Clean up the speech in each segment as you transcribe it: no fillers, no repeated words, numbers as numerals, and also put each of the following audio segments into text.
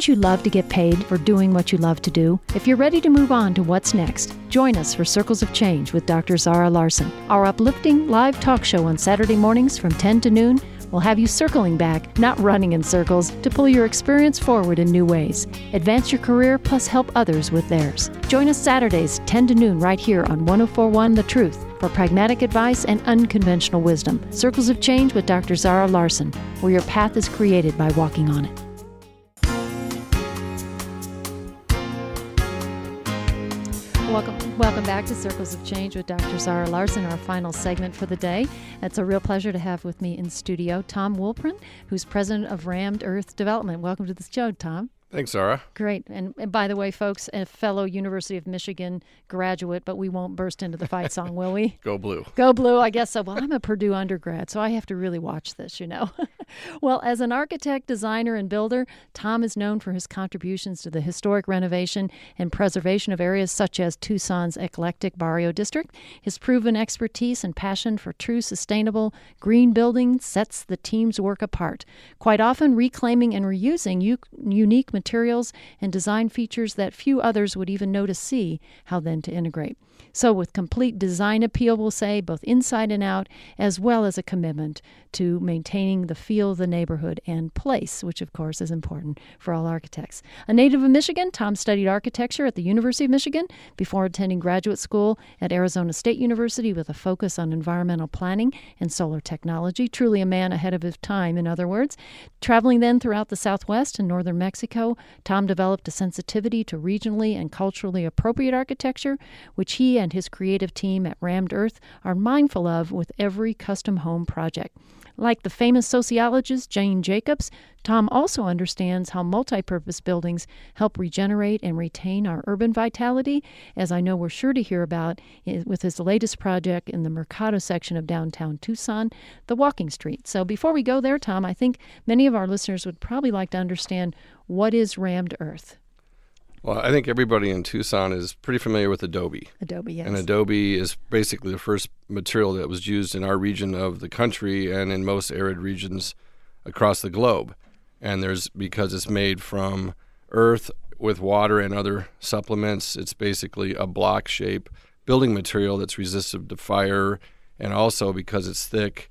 Wouldn't you love to get paid for doing what you love to do? If you're ready to move on to what's next, join us for Circles of Change with Dr. Zara Larson. Our uplifting live talk show on Saturday mornings from 10 to noon will have you circling back, not running in circles, to pull your experience forward in new ways. Advance your career plus help others with theirs. Join us Saturdays, 10 to noon, right here on 104.1 The Truth for pragmatic advice and unconventional wisdom. Circles of Change with Dr. Zara Larson, where your path is created by walking on it. Welcome back to Circles of Change with Dr. Zara Larson, our final segment for the day. It's a real pleasure to have with me in studio Tom Woolprin, who's president of Rammed Earth Development. Welcome to the show, Tom. Thanks, Zara. Great. And by the way, folks, a fellow University of Michigan graduate, but we won't burst into the fight song, will we? Go Blue. Go Blue, I guess so. Well, I'm a Purdue undergrad, so I have to really watch this, you know. Well, as an architect, designer, and builder, Tom is known for his contributions to the historic renovation and preservation of areas such as Tucson's eclectic Barrio District. His proven expertise and passion for true sustainable green building sets the team's work apart, quite often reclaiming and reusing unique materials and design features that few others would even know to see how then to integrate. So with complete design appeal, we'll say, both inside and out, as well as a commitment to maintaining the feel of the neighborhood and place, which of course is important for all architects. A native of Michigan, Tom studied architecture at the University of Michigan before attending graduate school at Arizona State University with a focus on environmental planning and solar technology. Truly a man ahead of his time, in other words. Traveling then throughout the Southwest and northern Mexico, Tom developed a sensitivity to regionally and culturally appropriate architecture, which he and his creative team at Rammed Earth are mindful of with every custom home project. Like the famous sociologist Jane Jacobs, Tom also understands how multi-purpose buildings help regenerate and retain our urban vitality, as I know we're sure to hear about with his latest project in the Mercado section of downtown Tucson, the Walking Street. So before we go there, Tom, I think many of our listeners would probably like to understand, what is Rammed Earth? Well, I think everybody in Tucson is pretty familiar with adobe. Adobe, yes. And adobe is basically the first material that was used in our region of the country and in most arid regions across the globe. And because it's made from earth with water and other supplements, it's basically a block shape building material that's resistant to fire, and also because it's thick,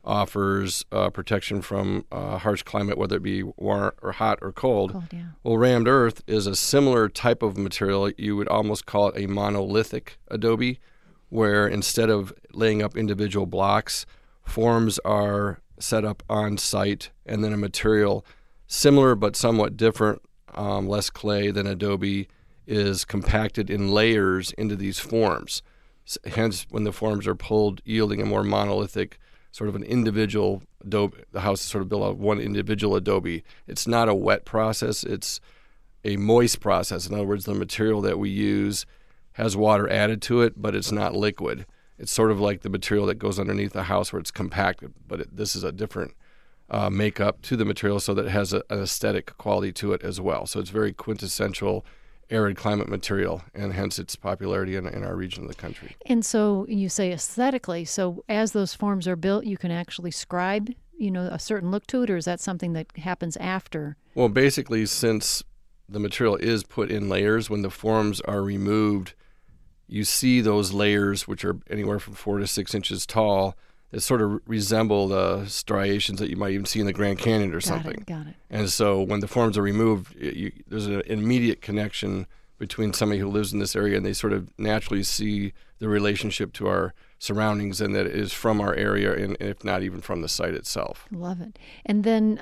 offers protection from harsh climate, whether it be warm or hot or cold. Yeah. Well, Rammed Earth is a similar type of material. You would almost call it a monolithic adobe, where instead of laying up individual blocks, forms are set up on site, and then a material similar but somewhat different, less clay than adobe, is compacted in layers into these forms. Hence, when the forms are pulled, yielding a more monolithic, sort of an individual adobe. The house is sort of built out of one individual adobe. It's not a wet process. It's a moist process. In other words, the material that we use has water added to it, but it's not liquid. It's sort of like the material that goes underneath a house where it's compacted, but this is a different makeup to the material so that it has an aesthetic quality to it as well. So it's very quintessential arid climate material, and hence its popularity in our region of the country. And so you say aesthetically, so as those forms are built, you can actually scribe, a certain look to it, or is that something that happens after? Well, basically, since the material is put in layers, when the forms are removed, you see those layers, which are anywhere from 4 to 6 inches tall, that sort of resemble the striations that you might even see in the Grand Canyon or something. Got it. And so when the forms are removed, there's an immediate connection between somebody who lives in this area, and they sort of naturally see the relationship to our surroundings, and that it is from our area, and if not even from the site itself. Love it. And then,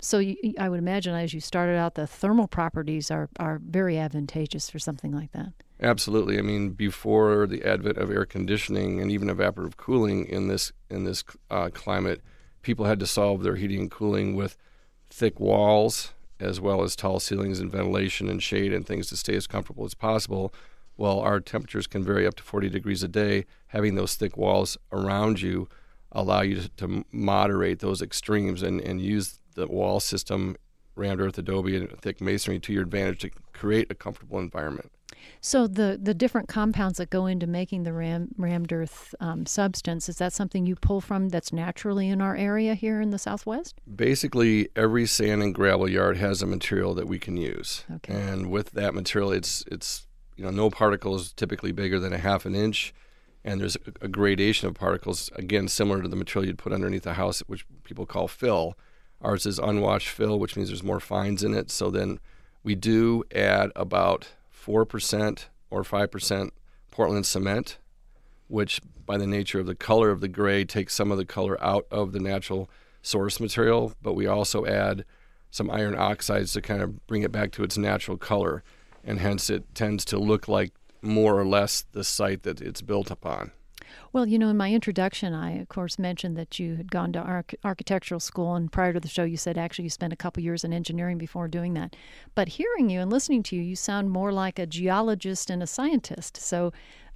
I would imagine, as you started out, the thermal properties are very advantageous for something like that. Absolutely. I mean, before the advent of air conditioning and even evaporative cooling in this climate, people had to solve their heating and cooling with thick walls, as well as tall ceilings and ventilation and shade and things to stay as comfortable as possible. Well, our temperatures can vary up to 40 degrees a day. Having those thick walls around you allow you to moderate those extremes and use the wall system, Rammed Earth adobe and thick masonry, to your advantage to create a comfortable environment. So the different compounds that go into making the rammed earth substance, is that something you pull from that's naturally in our area here in the Southwest? Basically, every sand and gravel yard has a material that we can use. Okay. And with that material, it's no particle is typically bigger than a half an inch. And there's a gradation of particles, again, similar to the material you'd put underneath a house, which people call fill. Ours is unwashed fill, which means there's more fines in it. So then we do add about 4% or 5% Portland cement, which by the nature of the color of the gray takes some of the color out of the natural source material. But we also add some iron oxides to kind of bring it back to its natural color. And hence it tends to look like more or less the site that it's built upon. Well, in my introduction, I, of course, mentioned that you had gone to architectural school, and prior to the show, you said actually you spent a couple years in engineering before doing that. But hearing you and listening to you, you sound more like a geologist and a scientist. So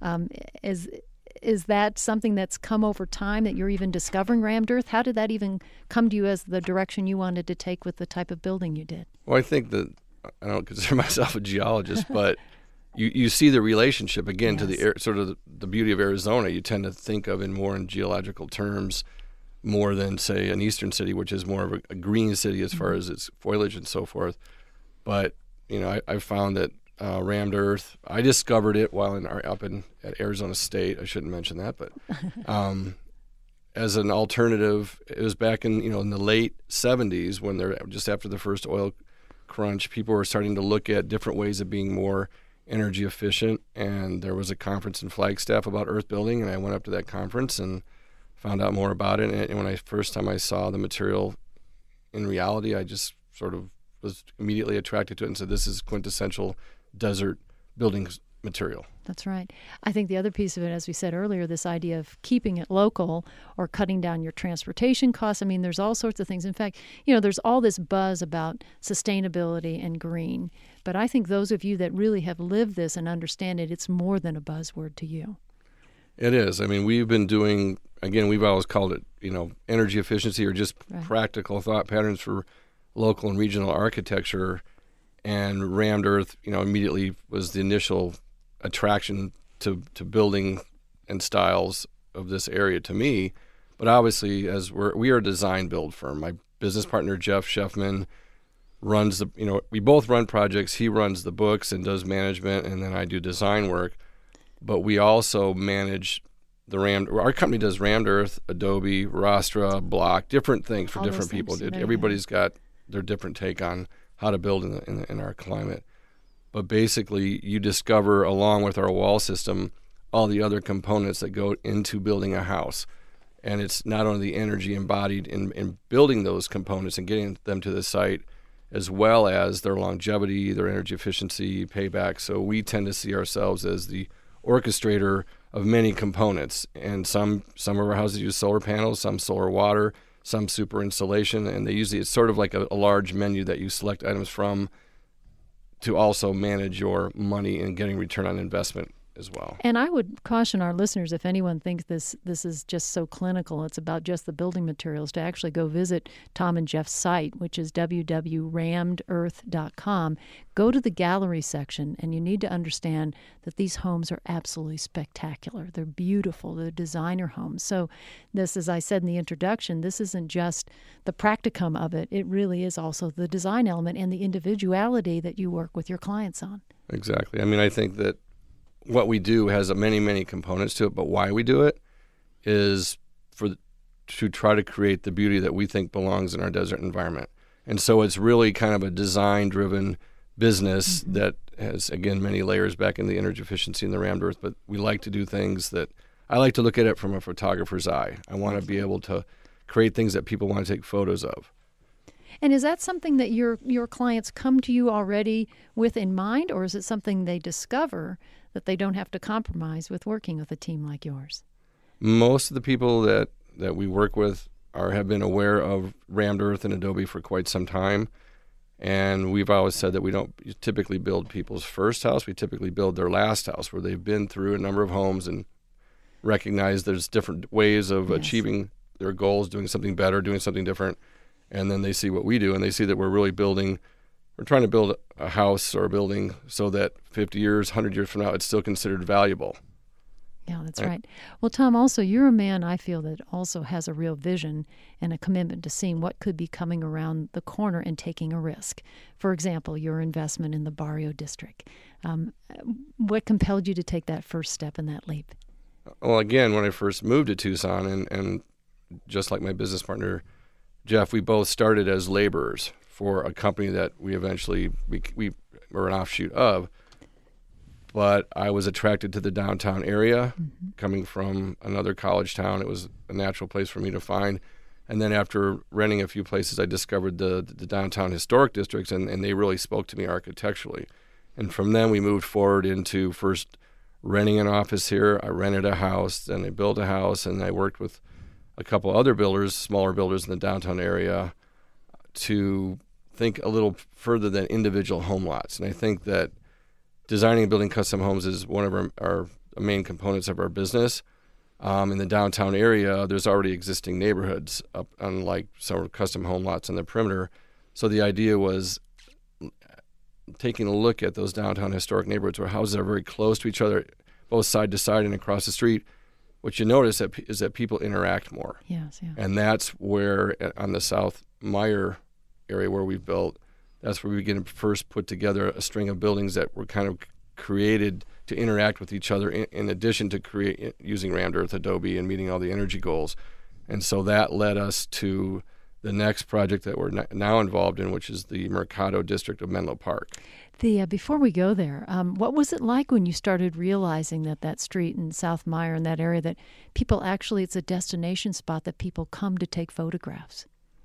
is that something that's come over time, that you're even discovering rammed earth? How did that even come to you as the direction you wanted to take with the type of building you did? Well, I think that I don't consider myself a geologist, but you see the relationship again to the sort of the beauty of Arizona. You tend to think of in geological terms more than, say, an eastern city, which is more of a green city as far as its foliage and so forth. But I found that rammed earth. I discovered it while at Arizona State. I shouldn't mention that, but as an alternative, it was back in in the late 70s when they're just after the first oil crunch. People were starting to look at different ways of being more energy efficient, and there was a conference in Flagstaff about earth building, and I went up to that conference and found out more about it. And when I saw the material in reality, I just sort of was immediately attracted to it and said, this is quintessential desert building material. That's right. I think the other piece of it, as we said earlier, this idea of keeping it local or cutting down your transportation costs. I mean, there's all sorts of things. In fact, there's all this buzz about sustainability and green. But I think those of you that really have lived this and understand it, it's more than a buzzword to you. It is. I mean, we've been doing, again, we've always called it, energy efficiency or just practical thought patterns for local and regional architecture. And rammed earth, immediately was the initial attraction to building and styles of this area to me. But obviously, as we are a design build firm. My business partner, Jeff Sheffman, runs we both run projects. He runs the books and does management, and then I do design work. But we also manage our company does rammed earth, Adobe, Rastra, Block, different things for all different people. Everybody's got their different take on how to build in our climate. But basically, you discover, along with our wall system, all the other components that go into building a house. And it's not only the energy embodied in building those components and getting them to the site, as well as their longevity, their energy efficiency, payback. So we tend to see ourselves as the orchestrator of many components. And some of our houses use solar panels, some solar water, some super insulation, and it's sort of like a large menu that you select items from to also manage your money and getting return on investment as well. And I would caution our listeners, if anyone thinks this is just so clinical, it's about just the building materials, to actually go visit Tom and Jeff's site, which is www.rammedearth.com. Go to the gallery section, and you need to understand that these homes are absolutely spectacular. They're beautiful. They're designer homes. So this, as I said in the introduction, this isn't just the practicum of it. It really is also the design element and the individuality that you work with your clients on. Exactly. I mean, I think that what we do has many, many components to it, but why we do it is to try to create the beauty that we think belongs in our desert environment. And so it's really kind of a design-driven business that has, again, many layers back in the energy efficiency and the rammed earth, but we like to do things that I like to look at it from a photographer's eye. I want to be able to create things that people want to take photos of. And is that something that your clients come to you already with in mind, or is it something they discover that they don't have to compromise with working with a team like yours? Most of the people that we work with have been aware of rammed earth and Adobe for quite some time. And we've always said that we don't typically build people's first house. We typically build their last house, where they've been through a number of homes and recognize there's different ways of achieving their goals, doing something better, doing something different. And then they see what we do, and they see that we're really building we're trying to build a house or a building so that 50 years, 100 years from now, it's still considered valuable. Yeah, that's right. Well, Tom, also, you're a man, I feel, that also has a real vision and a commitment to seeing what could be coming around the corner and taking a risk. For example, your investment in the Barrio District. What compelled you to take that first step and that leap? Well, again, when I first moved to Tucson, and just like my business partner, Jeff, we both started as laborers for a company that we eventually we were an offshoot of. But I was attracted to the downtown area. Coming from another college town, it was a natural place for me to find. And then after renting a few places, I discovered the downtown historic districts, and they really spoke to me architecturally. And from then we moved forward into first renting an office here. I rented a house, then I built a house, and I worked with a couple other builders, smaller builders in the downtown area, to think a little further than individual home lots. And I think that designing and building custom homes is one of our main components of our business. In the downtown area, there's already existing neighborhoods, unlike some custom home lots on the perimeter. So the idea was taking a look at those downtown historic neighborhoods where houses are very close to each other, both side to side and across the street. What you notice is that people interact more. Yes, yeah. And that's where, on the South Meyer area where we've built, that's where we begin to first put together a string of buildings that were kind of created to interact with each other in addition to using rammed earth adobe and meeting all the energy goals. And so that led us to the next project that we're now involved in, which is the Mercado District of Menlo Park. Before we go there, what was it like when you started realizing that street in South Meyer, in that area, that people actually, it's a destination spot that people come to take photographs?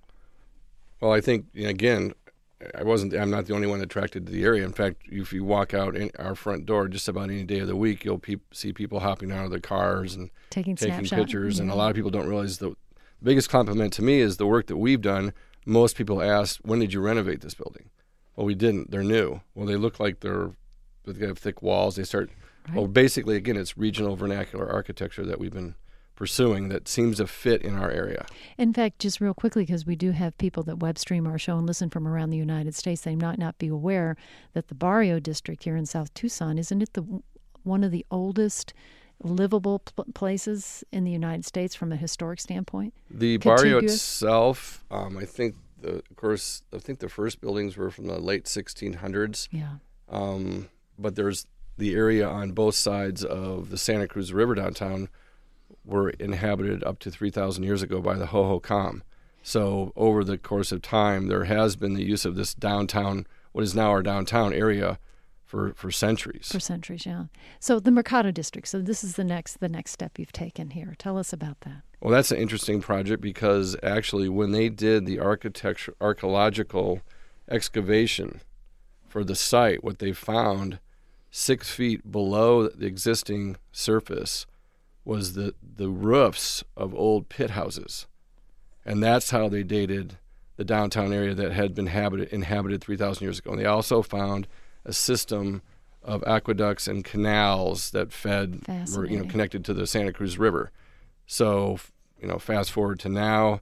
Well, I think, again, I'm not the only one attracted to the area. In fact, if you walk out in our front door just about any day of the week, you'll see people hopping out of their cars and taking pictures. Yeah. And a lot of people don't realize the biggest compliment to me is the work that we've done. Most people ask, when did you renovate this building? Well, we didn't. They're new. Well, they look like they have thick walls. They start, right. Well, basically, again, it's regional vernacular architecture that we've been pursuing that seems to fit in our area. In fact, just real quickly, because we do have people that web stream our show and listen from around the United States, they might not be aware that the Barrio District here in South Tucson, isn't it one of the oldest livable places in the United States from a historic standpoint? The Barrio itself, I think the first buildings were from the late 1600s. Yeah. But there's the area on both sides of the Santa Cruz River downtown were inhabited up to 3,000 years ago by the Hohokam. So over the course of time, there has been the use of this downtown, what is now our downtown area, for centuries. For centuries, yeah. So the Mercado District. So this is the next step you've taken here. Tell us about that. Well, that's an interesting project because actually, when they did the archaeological excavation for the site, what they found 6 feet below the existing surface was the roofs of old pit houses. And that's how they dated the downtown area that had been inhabited 3,000 years ago. And they also found a system of aqueducts and canals that were connected to the Santa Cruz River. So, fast forward to now,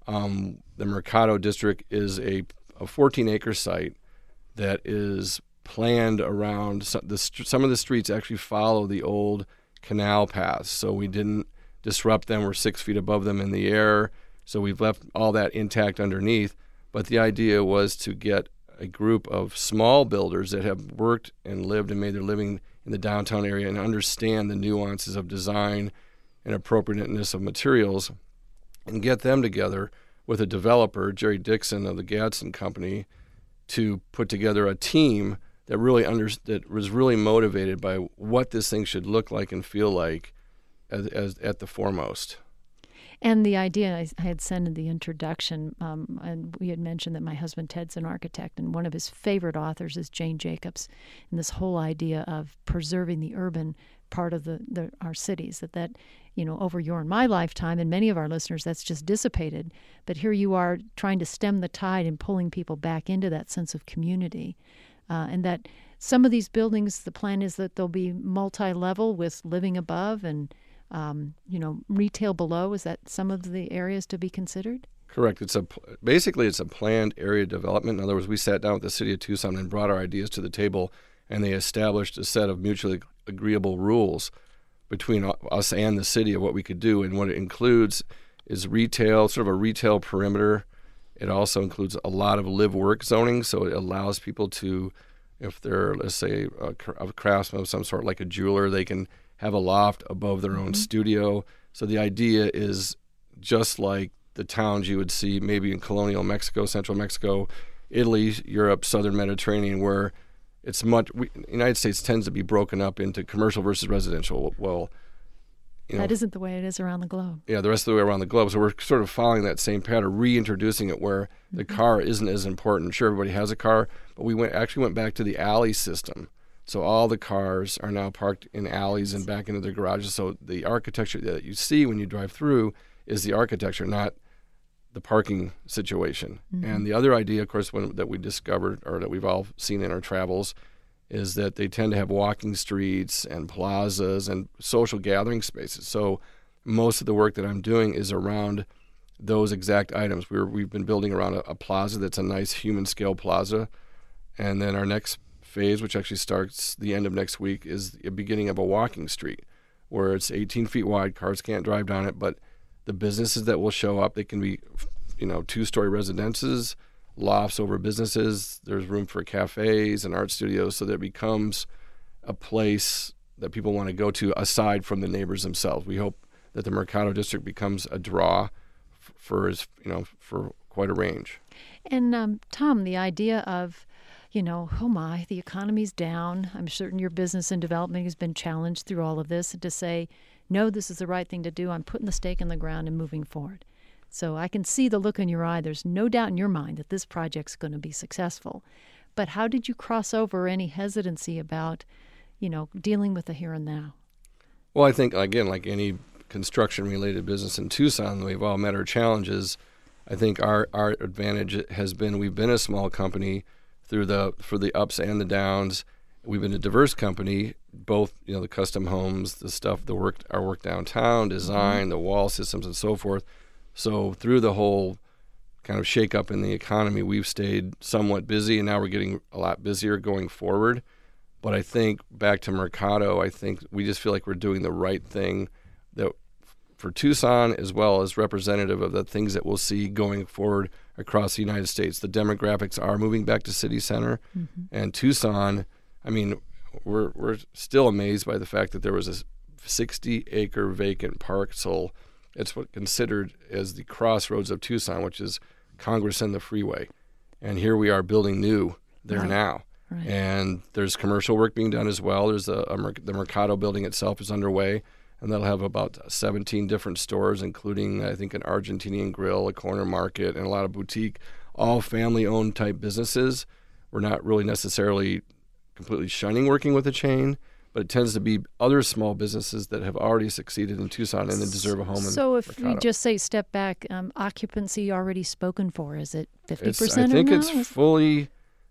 the Mercado District is a 14-acre site that is planned around some of the streets actually follow the old canal paths, so we didn't disrupt them. We're 6 feet above them in the air, so we've left all that intact underneath. But the idea was to get a group of small builders that have worked and lived and made their living in the downtown area and understand the nuances of design and appropriateness of materials, and get them together with a developer, Jerry Dixon of the Gadsden Company, to put together a team that was really motivated by what this thing should look like and feel like as at the foremost. And the idea, I had said in the introduction, and we had mentioned that my husband Ted's an architect, and one of his favorite authors is Jane Jacobs, and this whole idea of preserving the urban part of our cities, that over your and my lifetime, and many of our listeners, that's just dissipated. But here you are trying to stem the tide and pulling people back into that sense of community. And that some of these buildings, the plan is that they'll be multi-level with living above and, retail below. Is that some of the areas to be considered? Correct. Basically it's a planned area development. In other words, we sat down with the city of Tucson and brought our ideas to the table, and they established a set of mutually agreeable rules between us and the city of what we could do. And what it includes is retail, sort of a retail perimeter. It also includes a lot of live-work zoning, so it allows people to, if they're, let's say, a craftsman of some sort, like a jeweler, they can have a loft above their own studio. So the idea is just like the towns you would see maybe in colonial Mexico, central Mexico, Italy, Europe, southern Mediterranean, where it's the United States tends to be broken up into commercial versus residential. Well, that isn't the way it is around the globe. Yeah, the rest of the way around the globe. So we're sort of following that same pattern, reintroducing it where the car isn't as important. Sure, everybody has a car, but we actually went back to the alley system. So all the cars are now parked in alleys and back into their garages. So the architecture that you see when you drive through is the architecture, not the parking situation. And the other idea, of course, that we discovered, or that we've all seen in our travels, is that they tend to have walking streets and plazas and social gathering spaces. So most of the work that I'm doing is around those exact items. We've been building around a plaza that's a nice human scale plaza. And then our next phase, which actually starts the end of next week, is the beginning of a walking street where it's 18 feet wide. Cars can't drive down it, but the businesses that will show up, they can be, 2-story residences, lofts over businesses. There's room for cafes and art studios, so that it becomes a place that people want to go to aside from the neighbors themselves. We hope that the Mercado District becomes a draw for quite a range. And Tom, the idea of, oh my, the economy's down. I'm certain your business and development has been challenged through all of this, and to say, no, this is the right thing to do. I'm putting the stake in the ground and moving forward. So I can see the look in your eye. There's no doubt in your mind that this project's going to be successful. But how did you cross over any hesitancy about, dealing with the here and now? Well, I think, again, like any construction-related business in Tucson, we've all met our challenges. I think our advantage has been we've been a small company for the ups and the downs. We've been a diverse company, both the custom homes, the stuff, our work downtown, design, the wall systems, and so forth. So through the whole kind of shake-up in the economy, we've stayed somewhat busy, and now we're getting a lot busier going forward. But I think back to Mercado, I think we just feel like we're doing the right thing that for Tucson, as well as representative of the things that we'll see going forward across the United States. The demographics are moving back to city center, and Tucson, I mean, we're still amazed by the fact that there was a 60-acre vacant parcel. It's what's considered as the crossroads of Tucson, which is Congress and the freeway. And here we are building new there now. Right. And there's commercial work being done as well. There's the Mercado building itself is underway, and that'll have about 17 different stores, including, I think, an Argentinian grill, a corner market, and a lot of boutique, all family-owned type businesses. We're not really necessarily completely shunning working with a chain, but it tends to be other small businesses that have already succeeded in Tucson and then deserve a home in So if Mercado. we just say step back, occupancy already spoken for, is it 50% I think or no? it's fully,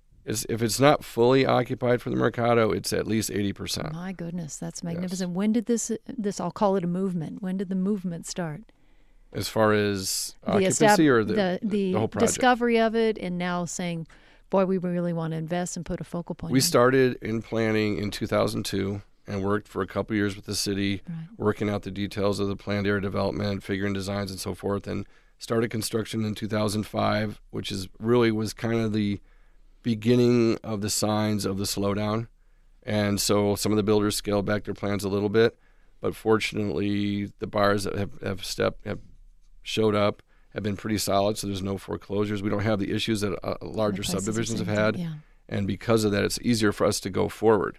if it's not fully occupied for the Mercado, it's at least 80%. My goodness, that's magnificent. Yes. When did this, I'll call it a movement, when did the movement start? As far as occupancy or the whole project? Discovery of it, and now saying, boy, we really want to invest and put a focal point. We in. started in planning in 2002 and worked for a couple years with the city, working out the details of the planned area development, figuring designs and so forth, and started construction in 2005, which was kind of the beginning of the signs of the slowdown. And so some of the builders scaled back their plans a little bit, but fortunately the buyers that have showed up have been pretty solid, so there's no foreclosures. We don't have the issues that larger subdivisions have had, and because of that, it's easier for us to go forward.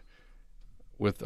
With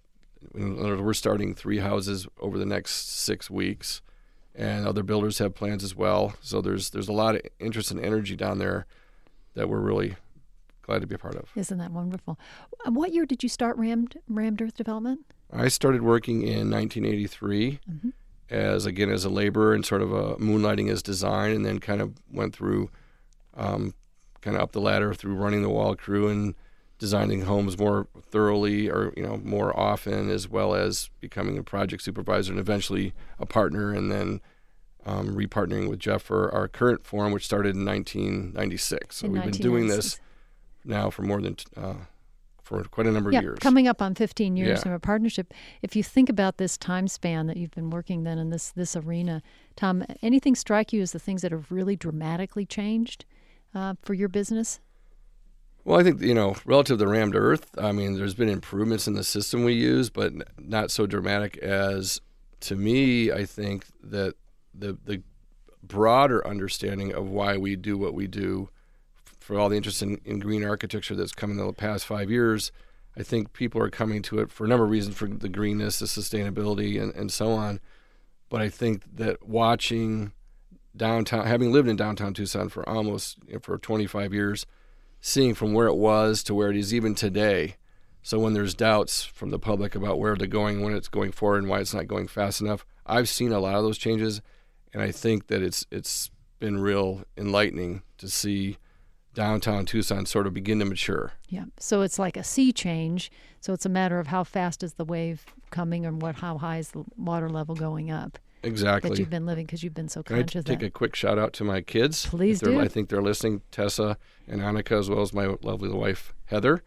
we're starting 3 houses over the next 6 weeks, and other builders have plans as well. So there's a lot of interest and energy down there that we're really glad to be a part of. Isn't that wonderful? What year did you start Rammed Earth Development? I started working in 1983. As a laborer and sort of moonlighting as design, and then kind of went through kind of up the ladder through running the wall crew and designing homes more thoroughly or more often, as well as becoming a project supervisor and eventually a partner, and then repartnering with Jeff for our current forum, which started in 1996. So we've been doing this now for more than for quite a number of years. Coming up on 15 years Yeah. of a partnership. If you think about this time span that you've been working then in this arena, Tom, anything strike you as the things that have really dramatically changed for your business? Well, I think, relative to Rammed Earth, I mean, there's been improvements in the system we use, but not so dramatic as, to me, I think that the broader understanding of why we do what we do, for all the interest in green architecture that's come in the past 5 years, I think people are coming to it for a number of reasons, for the greenness, the sustainability, and so on. But I think that watching downtown, having lived in downtown Tucson for for 25 years, seeing from where it was to where it is even today. So when there's doubts from the public about where they're going, when it's going forward, and why it's not going fast enough, I've seen a lot of those changes, and I think that it's been real enlightening to see downtown Tucson sort of begin to mature. Yeah. So it's like a sea change. So it's a matter of how fast is the wave coming, and how high is the water level going up. Exactly. That you've been living, because you've been so Can conscious I of take that. a quick shout out to my kids? Please do. I think they're listening, Tessa and Annika, as well as my lovely wife, Heather.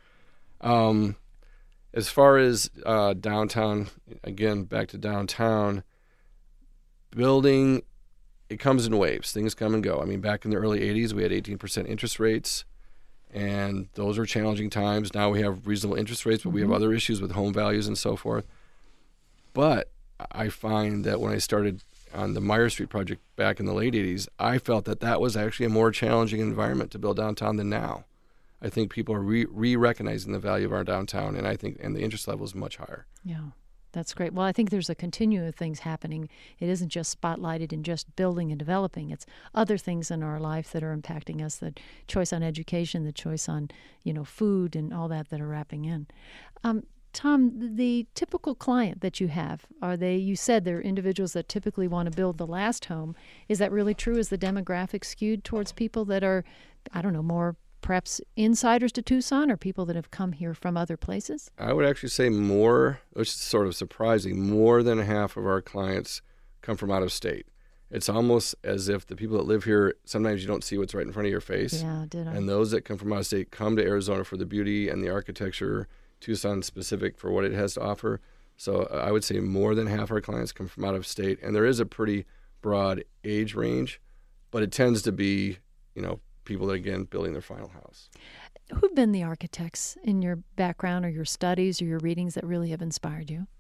As far as downtown, again, back to downtown, building, it comes in waves. Things come and go. I mean, back in the early 80s, we had 18% interest rates, and those are challenging times. Now we have reasonable interest rates, but we have other issues with home values and so forth. But I find that when I started on the Meyer Street project back in the late 80s, I felt that was actually a more challenging environment to build downtown than now. I think people are re-recognizing the value of our downtown, and the interest level is much higher. Yeah, that's great. Well, I think there's a continuum of things happening. It isn't just spotlighted in just building and developing. It's other things in our life that are impacting us, the choice on education, the choice on, food and all that are wrapping in. Tom, the typical client that you have, you said they're individuals that typically want to build the last home. Is that really true? Is the demographic skewed towards people that are, more perhaps insiders to Tucson, or people that have come here from other places? I would actually say more, which is sort of surprising, more than half of our clients come from out of state. It's almost as if the people that live here, sometimes you don't see what's right in front of your face. Yeah, did I? And those that come from out of state come to Arizona for the beauty and the architecture, Tucson specific for what it has to offer. So I would say more than half our clients come from out of state, and there is a pretty broad age range, but it tends to be, people that, again, building their final house. Who've been the architects in your background or your studies or your readings that really have inspired you?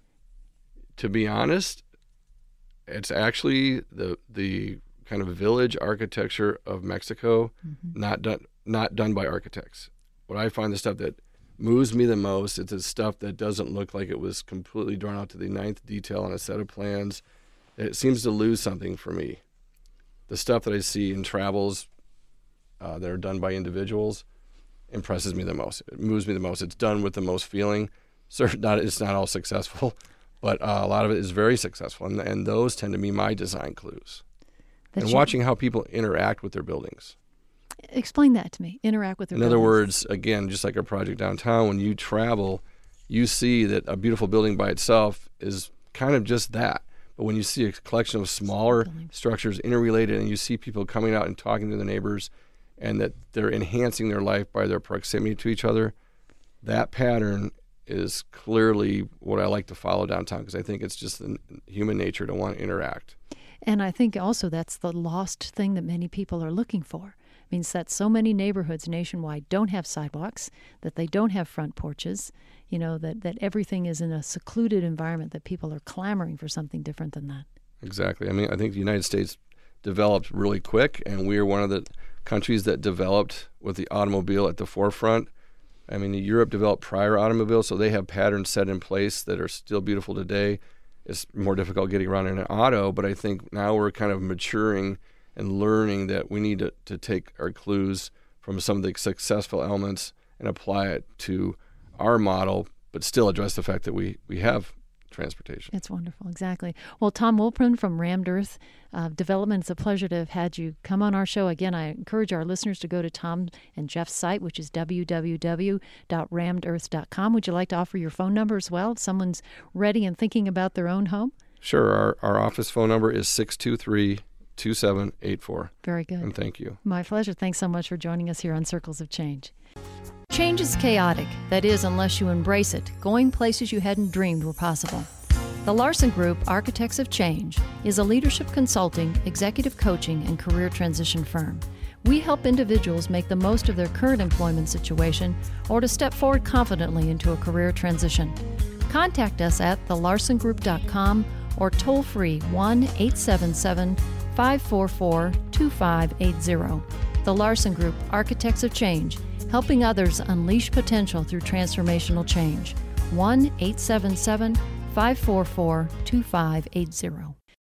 To be honest, it's actually the kind of village architecture of Mexico, not done by architects. What I find the stuff that moves me the most is the stuff that doesn't look like it was completely drawn out to the ninth detail on a set of plans. It seems to lose something for me. The stuff that I see in travels that are done by individuals impresses me the most. It moves me the most. It's done with the most feeling. It's not all successful, but a lot of it is very successful, and those tend to be my design clues. Watching how people interact with their buildings. Explain that to me. Interact with their buildings. In other words, again, just like our project downtown, when you travel, you see that a beautiful building by itself is kind of just that. But when you see a collection of smaller structures interrelated, and you see people coming out and talking to the neighbors, and that they're enhancing their life by their proximity to each other, that pattern is clearly what I like to follow downtown, because I think it's just the human nature to want to interact. And I think also that's the lost thing that many people are looking for. It means that so many neighborhoods nationwide don't have sidewalks, that they don't have front porches, that everything is in a secluded environment, that people are clamoring for something different than that. Exactly. I mean, I think the United States developed really quick, and we are one of the countries that developed with the automobile at the forefront. I mean, Europe developed prior automobiles, so they have patterns set in place that are still beautiful today. It's more difficult getting around in an auto, but I think now we're kind of maturing and learning that we need to take our clues from some of the successful elements and apply it to our model, but still address the fact that we have transportation. It's wonderful, exactly. Well, Tom Wilprin from Rammed Earth Development, it's a pleasure to have had you come on our show. Again, I encourage our listeners to go to Tom and Jeff's site, which is www.rammedearth.com. Would you like to offer your phone number as well if someone's ready and thinking about their own home? Sure. Our office phone number is 623-2784. Very good. And thank you. My pleasure. Thanks so much for joining us here on Circles of Change. Change is chaotic. That is, unless you embrace it, going places you hadn't dreamed were possible. The Larson Group, Architects of Change, is a leadership consulting, executive coaching, and career transition firm. We help individuals make the most of their current employment situation or to step forward confidently into a career transition. Contact us at thelarsongroup.com or toll free 1-877-544-2580. The Larson Group, Architects of Change, helping others unleash potential through transformational change. 1-877-544-2580.